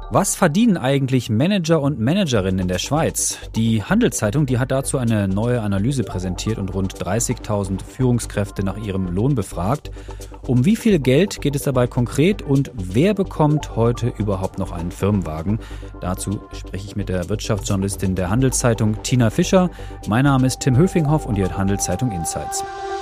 Was verdienen eigentlich Manager und Managerinnen in der Schweiz? Die Handelszeitung, die hat dazu eine neue Analyse präsentiert und rund 30.000 Führungskräfte nach ihrem Lohn befragt. Um wie viel Geld geht es dabei konkret und wer bekommt heute überhaupt noch einen Firmenwagen? Dazu spreche ich mit der Wirtschaftsjournalistin der Handelszeitung, Tina Fischer. Mein Name ist Tim Höfinghoff und ihr hört Handelszeitung Insights.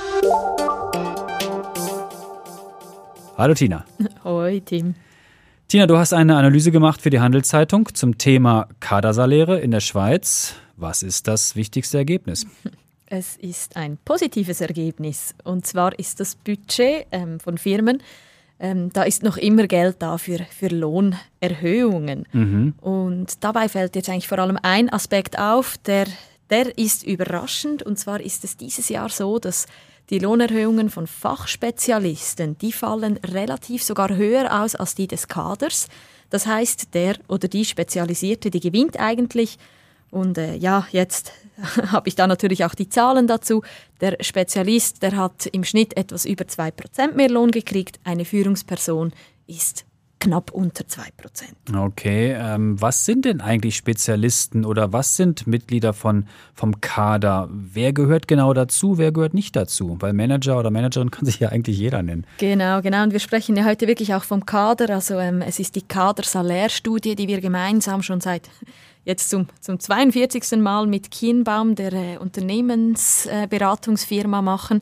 Hallo Tina. Hoi Tim. Tina, du hast eine Analyse gemacht für die Handelszeitung zum Thema Kadersaläre in der Schweiz. Was ist das wichtigste Ergebnis? Es ist ein positives Ergebnis. Und zwar ist das Budget von Firmen, da ist noch immer Geld da für Lohnerhöhungen. Und dabei fällt jetzt eigentlich vor allem ein Aspekt auf, der ist überraschend. Und zwar ist es dieses Jahr so, dass die Lohnerhöhungen von Fachspezialisten, die fallen relativ sogar höher aus als die des Kaders. Das heißt, der oder die Spezialisierte, die gewinnt eigentlich. Und jetzt habe ich da natürlich auch die Zahlen dazu. Der Spezialist, der hat im Schnitt etwas über 2% mehr Lohn gekriegt. Eine Führungsperson ist knapp unter 2%. Okay, was sind denn eigentlich Spezialisten oder was sind Mitglieder vom Kader? Wer gehört genau dazu, wer gehört nicht dazu? Weil Manager oder Managerin kann sich ja eigentlich jeder nennen. Genau. Und wir sprechen ja heute wirklich auch vom Kader. Also es ist die Kadersalärstudie, die wir gemeinsam schon seit jetzt zum 42. Mal mit Kienbaum, der Unternehmensberatungsfirma, machen.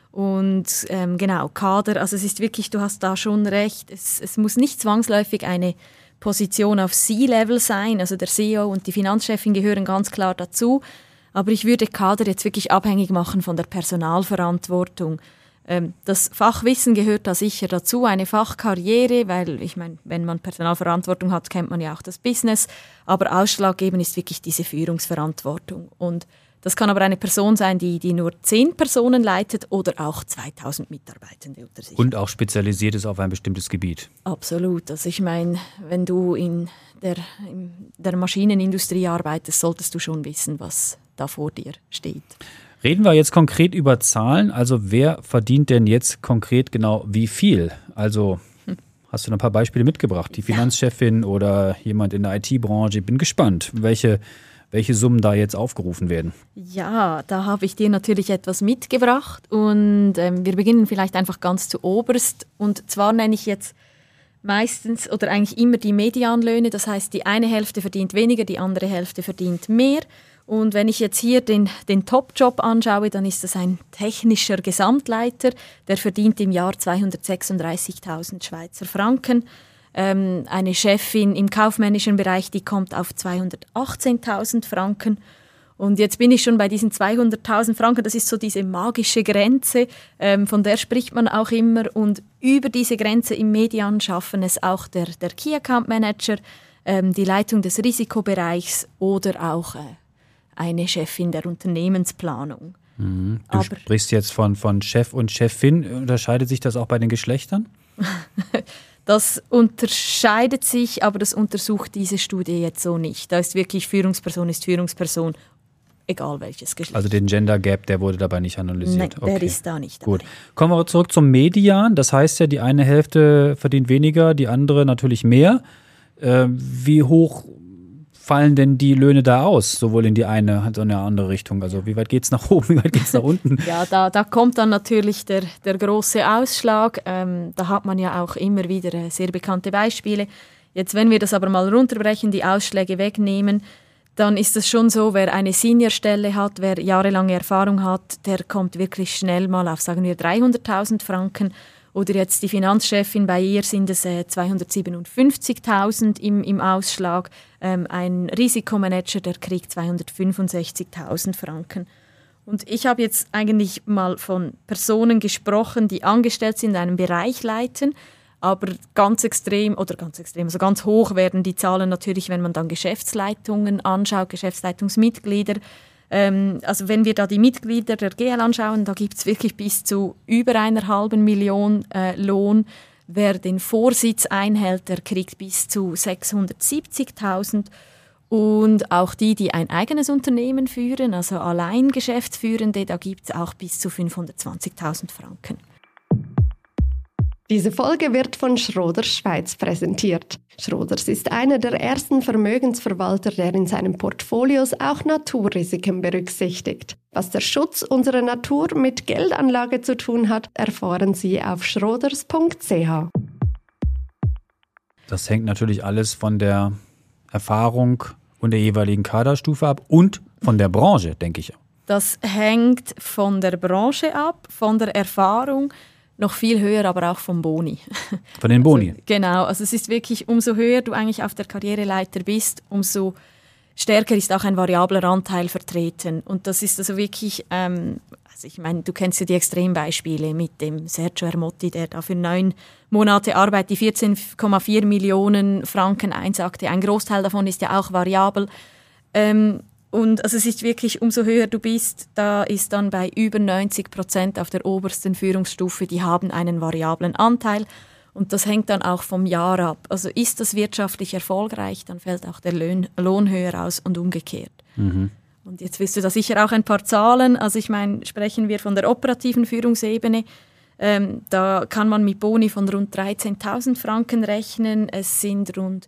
Und Kader, also es ist wirklich, du hast da schon recht, es muss nicht zwangsläufig eine Position auf C-Level sein, also der CEO und die Finanzchefin gehören ganz klar dazu, aber ich würde Kader jetzt wirklich abhängig machen von der Personalverantwortung. Das Fachwissen gehört da sicher dazu, eine Fachkarriere, weil ich meine, wenn man Personalverantwortung hat, kennt man ja auch das Business, aber ausschlaggebend ist wirklich diese Führungsverantwortung. Und das kann aber eine Person sein, die nur 10 Personen leitet oder auch 2000 Mitarbeitende unter sich. Und auch spezialisiert ist auf ein bestimmtes Gebiet. Absolut. Also ich meine, wenn du in der Maschinenindustrie arbeitest, solltest du schon wissen, was da vor dir steht. Reden wir jetzt konkret über Zahlen. Also wer verdient denn jetzt konkret genau wie viel? Also hast du noch ein paar Beispiele mitgebracht? Die Finanzchefin oder jemand in der IT-Branche? Ich bin gespannt, welche Summen da jetzt aufgerufen werden. Ja, da habe ich dir natürlich etwas mitgebracht und wir beginnen vielleicht einfach ganz zu oberst und zwar nenne ich jetzt meistens oder eigentlich immer die Medianlöhne, das heißt die eine Hälfte verdient weniger, die andere Hälfte verdient mehr und wenn ich jetzt hier den Top-Job anschaue, dann ist das ein technischer Gesamtleiter, der verdient im Jahr 236.000 Schweizer Franken. Eine Chefin im kaufmännischen Bereich, die kommt auf 218.000 Franken. Und jetzt bin ich schon bei diesen 200.000 Franken, das ist so diese magische Grenze, von der spricht man auch immer. Und über diese Grenze im Median schaffen es auch der Key Account Manager, die Leitung des Risikobereichs oder auch eine Chefin der Unternehmensplanung. Du sprichst jetzt von Chef und Chefin. Unterscheidet sich das auch bei den Geschlechtern? Das unterscheidet sich, aber das untersucht diese Studie jetzt so nicht. Da ist wirklich Führungsperson, egal welches Geschlecht. Also den Gender Gap, der wurde dabei nicht analysiert? Nein, der ist da nicht dabei. Gut. Kommen wir zurück zum Median. Das heißt ja, die eine Hälfte verdient weniger, die andere natürlich mehr. Wie hoch fallen denn die Löhne da aus, sowohl in die eine als auch in die andere Richtung? Also wie weit geht es nach oben, wie weit geht es nach unten? Ja, da kommt dann natürlich der große Ausschlag. Da hat man ja auch immer wieder sehr bekannte Beispiele. Jetzt, wenn wir das aber mal runterbrechen, die Ausschläge wegnehmen, dann ist es schon so, wer eine Seniorstelle hat, wer jahrelange Erfahrung hat, der kommt wirklich schnell mal auf, sagen wir, 300.000 Franken. Oder jetzt die Finanzchefin, bei ihr sind es 257.000 im Ausschlag. Ein Risikomanager, der kriegt 265.000 Franken. Und ich habe jetzt eigentlich mal von Personen gesprochen, die angestellt sind, in einem Bereich leiten. Aber ganz extrem, also ganz hoch werden die Zahlen natürlich, wenn man dann Geschäftsleitungen anschaut, Geschäftsleitungsmitglieder. Also wenn wir da die Mitglieder der GL anschauen, da gibt es wirklich bis zu über 1,5 Million Lohn. Wer den Vorsitz einhält, der kriegt bis zu 670.000. Und auch die ein eigenes Unternehmen führen, also allein Geschäftsführende, da gibt es auch bis zu 520.000 Franken. Diese Folge wird von Schroders Schweiz präsentiert. Schroders ist einer der ersten Vermögensverwalter, der in seinen Portfolios auch Naturrisiken berücksichtigt. Was der Schutz unserer Natur mit Geldanlage zu tun hat, erfahren Sie auf schroders.ch. Das hängt natürlich alles von der Erfahrung und der jeweiligen Kaderstufe ab und von der Branche, denke ich. Das hängt von der Branche ab, von der Erfahrung, noch viel höher, aber auch vom Boni. Von den Boni? Also, genau, also es ist wirklich, umso höher du eigentlich auf der Karriereleiter bist, umso stärker ist auch ein variabler Anteil vertreten. Und das ist also wirklich, also ich meine, du kennst ja die Extrembeispiele mit dem Sergio Ermotti, der da für 9 Monate Arbeit die 14,4 Millionen Franken einsackte. Ein Großteil davon ist ja auch variabel. Und also es ist wirklich, umso höher du bist, da ist dann bei über 90% auf der obersten Führungsstufe, die haben einen variablen Anteil. Und das hängt dann auch vom Jahr ab. Also ist das wirtschaftlich erfolgreich, dann fällt auch der Lohn höher aus und umgekehrt. Mhm. Und jetzt willst du da sicher auch ein paar Zahlen. Also ich meine, sprechen wir von der operativen Führungsebene. Da kann man mit Boni von rund 13.000 Franken rechnen. Es sind rund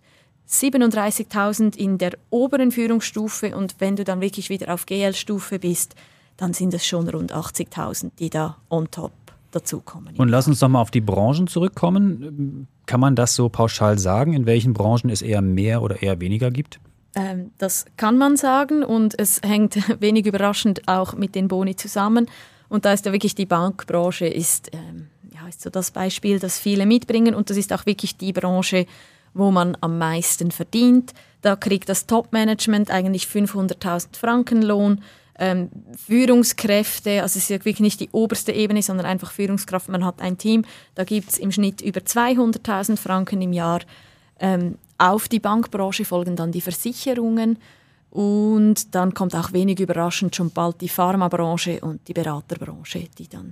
37.000 in der oberen Führungsstufe und wenn du dann wirklich wieder auf GL-Stufe bist, dann sind es schon rund 80.000, die da on top dazukommen. Und lass uns doch mal auf die Branchen zurückkommen. Kann man das so pauschal sagen, in welchen Branchen es eher mehr oder eher weniger gibt? Das kann man sagen und es hängt wenig überraschend auch mit den Boni zusammen. Und da ist ja wirklich die Bankbranche ist so das Beispiel, das viele mitbringen und das ist auch wirklich die Branche, wo man am meisten verdient. Da kriegt das Top-Management eigentlich 500.000 Franken Lohn. Führungskräfte, also es ist ja wirklich nicht die oberste Ebene, sondern einfach Führungskraft, man hat ein Team, da gibt es im Schnitt über 200.000 Franken im Jahr. Auf die Bankbranche folgen dann die Versicherungen und dann kommt auch wenig überraschend schon bald die Pharmabranche und die Beraterbranche, die dann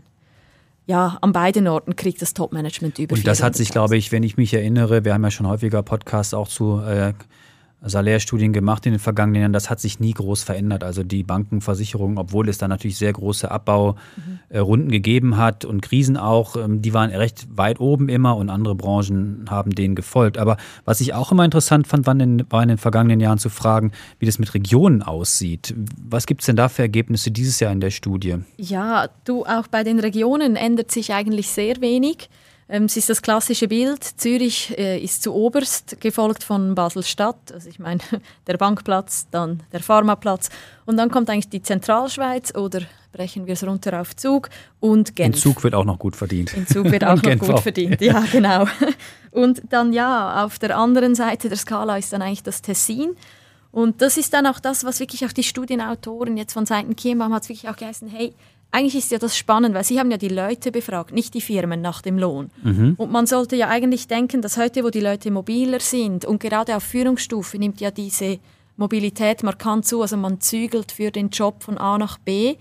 an beiden Orten kriegt das Top-Management über. Und das hat sich, glaube ich, wenn ich mich erinnere, wir haben ja schon häufiger Podcasts auch zu Salärstudien gemacht in den vergangenen Jahren, das hat sich nie groß verändert. Also die Bankenversicherungen, obwohl es da natürlich sehr große Abbaurunden gegeben hat und Krisen auch, die waren recht weit oben immer und andere Branchen haben denen gefolgt. Aber was ich auch immer interessant fand, war in den vergangenen Jahren zu fragen, wie das mit Regionen aussieht. Was gibt es denn da für Ergebnisse dieses Jahr in der Studie? Ja, auch bei den Regionen ändert sich eigentlich sehr wenig. Es ist das klassische Bild. Zürich ist zu oberst, gefolgt von Basel-Stadt. Also ich meine, der Bankplatz, dann der Pharmaplatz. Und dann kommt eigentlich die Zentralschweiz oder brechen wir es runter auf Zug und Genf. In Zug wird auch noch gut verdient. In Zug wird auch noch gut verdient, ja genau. Und dann auf der anderen Seite der Skala ist dann eigentlich das Tessin. Und das ist dann auch das, was wirklich auch die Studienautoren jetzt von Seiten Kienbaum hat es wirklich auch geheißen, hey, eigentlich ist ja das spannend, weil sie haben ja die Leute befragt, nicht die Firmen nach dem Lohn. Mhm. Und man sollte ja eigentlich denken, dass heute, wo die Leute mobiler sind und gerade auf Führungsstufe nimmt ja diese Mobilität markant zu, also man zügelt für den Job von A nach B,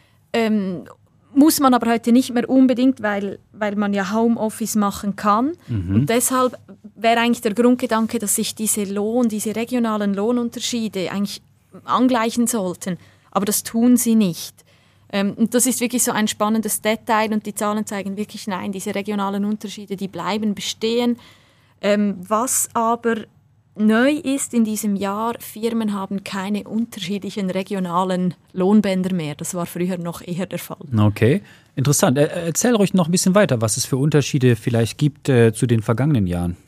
muss man aber heute nicht mehr unbedingt, weil man ja Homeoffice machen kann. Mhm. Und deshalb wäre eigentlich der Grundgedanke, dass sich diese regionalen Lohnunterschiede eigentlich angleichen sollten. Aber das tun sie nicht. Und das ist wirklich so ein spannendes Detail und die Zahlen zeigen wirklich, nein, diese regionalen Unterschiede, die bleiben bestehen. Was aber neu ist in diesem Jahr, Firmen haben keine unterschiedlichen regionalen Lohnbänder mehr. Das war früher noch eher der Fall. Okay, interessant. Erzähl ruhig noch ein bisschen weiter, was es für Unterschiede vielleicht gibt zu den vergangenen Jahren.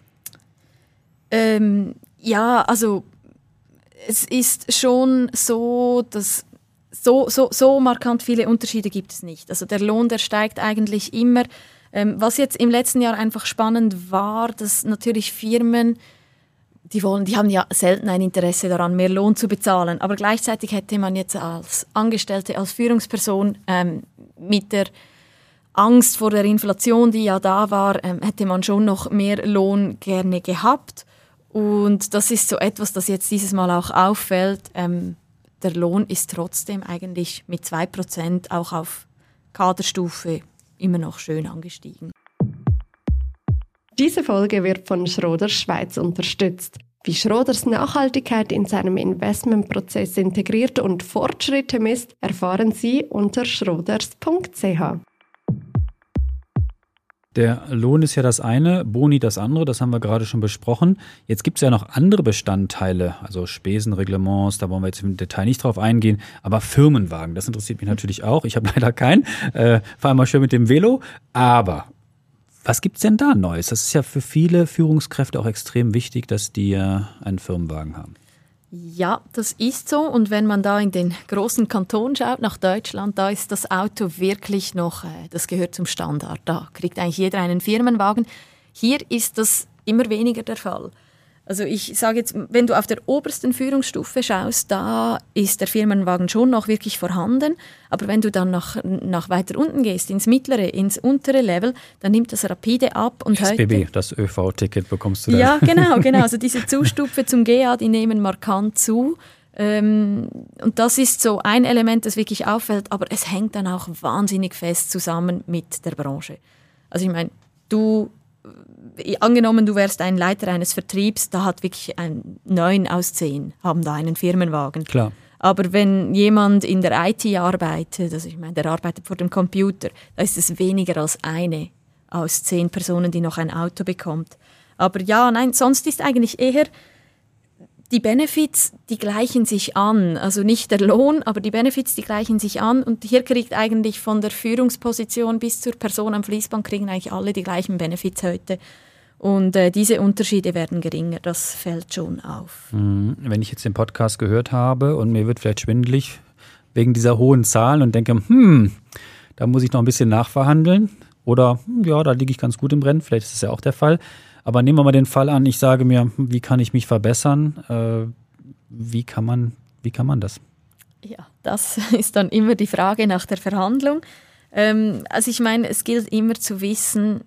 Also es ist schon so, dass so markant viele Unterschiede gibt es nicht. Also der Lohn, der steigt eigentlich immer. Was jetzt im letzten Jahr einfach spannend war, dass natürlich Firmen, die haben ja selten ein Interesse daran, mehr Lohn zu bezahlen. Aber gleichzeitig hätte man jetzt als Angestellte, als Führungsperson mit der Angst vor der Inflation, die ja da war, hätte man schon noch mehr Lohn gerne gehabt. Und das ist so etwas, das jetzt dieses Mal auch auffällt. Der Lohn ist trotzdem eigentlich mit 2% auch auf Kaderstufe immer noch schön angestiegen. Diese Folge wird von Schroders Schweiz unterstützt. Wie Schroders Nachhaltigkeit in seinem Investmentprozess integriert und Fortschritte misst, erfahren Sie unter schroders.ch. Der Lohn ist ja das eine, Boni das andere, das haben wir gerade schon besprochen. Jetzt gibt es ja noch andere Bestandteile, also Spesenreglements, da wollen wir jetzt im Detail nicht drauf eingehen, aber Firmenwagen, das interessiert mich natürlich auch. Ich habe leider keinen, fahre mal schön mit dem Velo, aber was gibt es denn da Neues? Das ist ja für viele Führungskräfte auch extrem wichtig, dass die einen Firmenwagen haben. Ja, das ist so. Und wenn man da in den großen Kanton schaut, nach Deutschland, da ist das Auto wirklich noch, das gehört zum Standard. Da kriegt eigentlich jeder einen Firmenwagen. Hier ist das immer weniger der Fall. Also ich sage jetzt, wenn du auf der obersten Führungsstufe schaust, da ist der Firmenwagen schon noch wirklich vorhanden. Aber wenn du dann nach weiter unten gehst, ins mittlere, ins untere Level, dann nimmt das rapide ab. Und SBB, das ÖV-Ticket bekommst du da. Ja, genau. Also diese Zustufe zum GA, die nehmen markant zu. Und das ist so ein Element, das wirklich auffällt. Aber es hängt dann auch wahnsinnig fest zusammen mit der Branche. Also ich meine, angenommen, du wärst ein Leiter eines Vertriebs, da hat wirklich 9 aus 10 haben da einen Firmenwagen. Klar. Aber wenn jemand in der IT arbeitet, also ich meine, der arbeitet vor dem Computer, da ist es weniger als 1 aus 10 Personen, die noch ein Auto bekommt. Aber ja, nein, sonst ist eigentlich eher, die Benefits, die gleichen sich an. Also nicht der Lohn, aber die Benefits, die gleichen sich an. Und hier kriegt eigentlich von der Führungsposition bis zur Person am Fließband kriegen eigentlich alle die gleichen Benefits heute. Und diese Unterschiede werden geringer, das fällt schon auf. Wenn ich jetzt den Podcast gehört habe und mir wird vielleicht schwindelig wegen dieser hohen Zahlen und denke, da muss ich noch ein bisschen nachverhandeln oder ja, da liege ich ganz gut im Rennen, vielleicht ist das ja auch der Fall. Aber nehmen wir mal den Fall an, ich sage mir, wie kann ich mich verbessern? Wie kann man das? Ja, das ist dann immer die Frage nach der Verhandlung. Also ich meine, es gilt immer zu wissen,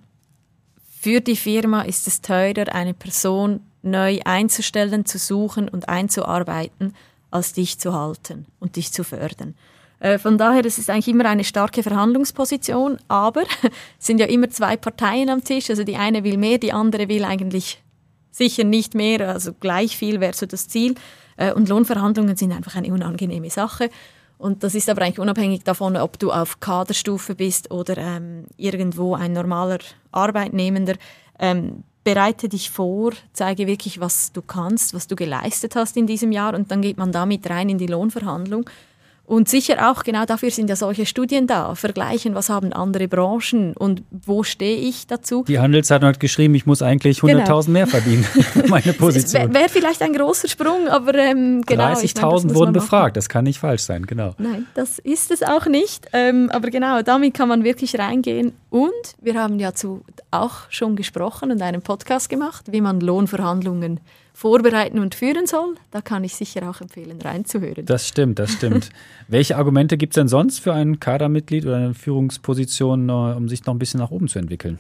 für die Firma ist es teurer, eine Person neu einzustellen, zu suchen und einzuarbeiten, als dich zu halten und dich zu fördern. Von daher, es ist eigentlich immer eine starke Verhandlungsposition, aber es sind ja immer 2 Parteien am Tisch. Also die eine will mehr, die andere will eigentlich sicher nicht mehr, also gleich viel wäre so das Ziel. Und Lohnverhandlungen sind einfach eine unangenehme Sache. Und das ist aber eigentlich unabhängig davon, ob du auf Kaderstufe bist oder irgendwo ein normaler Arbeitnehmender. Bereite dich vor, zeige wirklich, was du kannst, was du geleistet hast in diesem Jahr und dann geht man damit rein in die Lohnverhandlung. Und sicher auch, genau dafür sind ja solche Studien da, vergleichen, was haben andere Branchen und wo stehe ich dazu. Die Handelszeitung hat geschrieben, ich muss eigentlich 100.000 mehr verdienen für meine Position. Wäre vielleicht ein großer Sprung, aber genau. 30.000 wurden befragt, das kann nicht falsch sein, genau. Nein, das ist es auch nicht, aber genau, damit kann man wirklich reingehen. Und wir haben ja auch schon gesprochen und einen Podcast gemacht, wie man Lohnverhandlungen vorbereiten und führen soll. Da kann ich sicher auch empfehlen, reinzuhören. Das stimmt. Welche Argumente gibt es denn sonst für ein Kadermitglied oder eine Führungsposition, um sich noch ein bisschen nach oben zu entwickeln?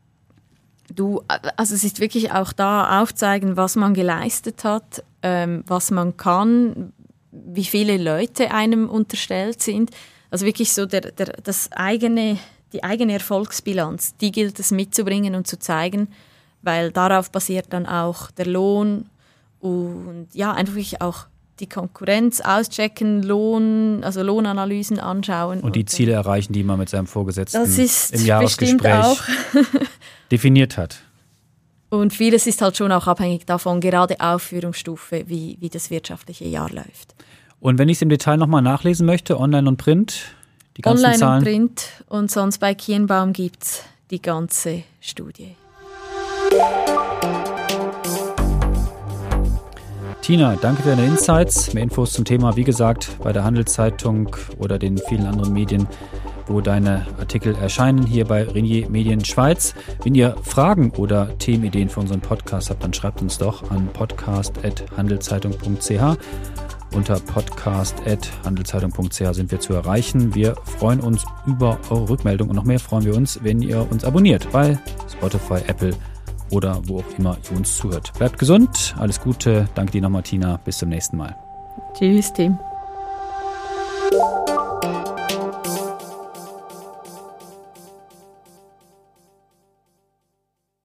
Also es ist wirklich auch da aufzeigen, was man geleistet hat, was man kann, wie viele Leute einem unterstellt sind. Also wirklich so die eigene Erfolgsbilanz, die gilt es mitzubringen und zu zeigen, weil darauf basiert dann auch der Lohn und ja, einfach wirklich auch die Konkurrenz auschecken, Lohnanalysen anschauen. Und die Ziele erreichen, die man mit seinem Vorgesetzten im Jahresgespräch auch definiert hat. Und vieles ist halt schon auch abhängig davon, gerade auf Führungsstufe, wie das wirtschaftliche Jahr läuft. Und wenn ich es im Detail nochmal nachlesen möchte, online und print, die ganzen Online Zahlen? Online und Print und sonst bei Kienbaum gibt es die ganze Studie. Tina, danke für deine Insights. Mehr Infos zum Thema, wie gesagt, bei der Handelszeitung oder den vielen anderen Medien, wo deine Artikel erscheinen, hier bei Ringier Medien Schweiz. Wenn ihr Fragen oder Themenideen für unseren Podcast habt, dann schreibt uns doch an podcast@handelszeitung.ch. Unter podcast@handelszeitung.ch sind wir zu erreichen. Wir freuen uns über eure Rückmeldung und noch mehr freuen wir uns, wenn ihr uns abonniert bei Spotify, Apple oder wo auch immer ihr uns zuhört. Bleibt gesund, alles Gute. Danke dir nochmal, Tina. Bis zum nächsten Mal. Tschüss, Tim.